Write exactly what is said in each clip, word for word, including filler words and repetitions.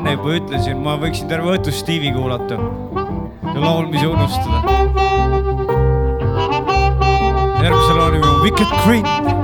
enne juba ütlesin, ma võiksin terve õhtu Stevie kuulata ja laulmisi unustada. Järgmise loo nimi on Wicked Queen.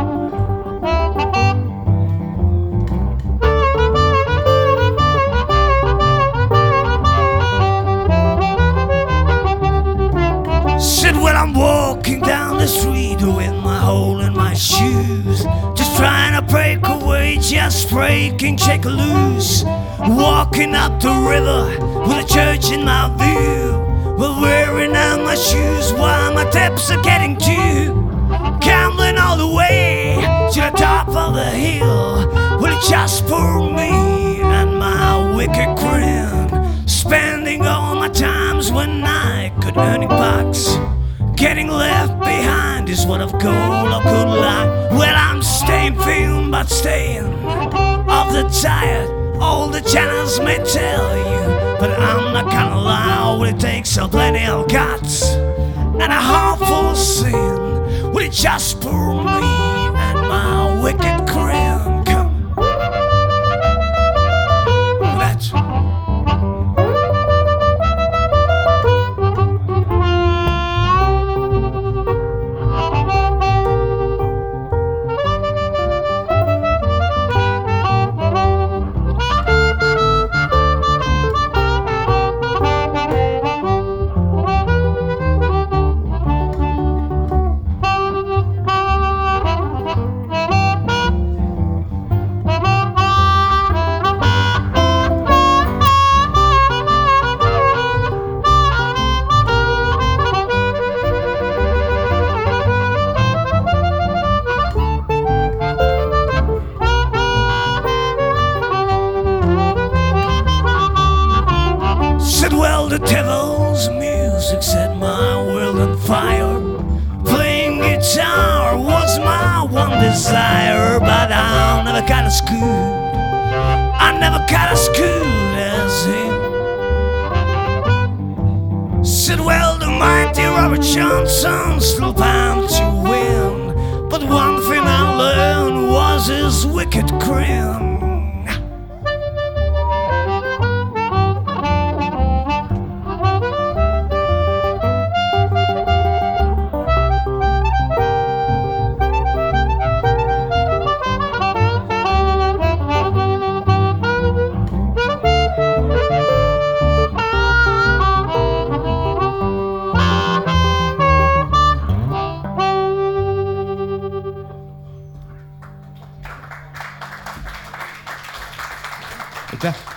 Said when I'm walking down the street with my hole in my shoes, just trying to break away, just breaking, shake loose. Walking up the river with a church in my view, well, wearing out my shoes while my steps are getting too. Gambling all the way to the top of the hill, well, it's just for me and my wicked grin. Spending all my times when I could earning bucks. Getting left behind is what I've called a good life. Well, I'm staying thin, but staying off the tired. All the channels may tell you, but I'm not gonna lie. Well, it takes a plenty of guts and a heart full of sin. Well, it's just for me and my wicked grin. Come. That's well, the devil's music set my world on fire. Playing guitar was my one desire, but I never got as good. I never got as good as him. Said, well, the mighty Robert Johnson still bound to win, but one thing I learned was his wicked grin. Aitäh!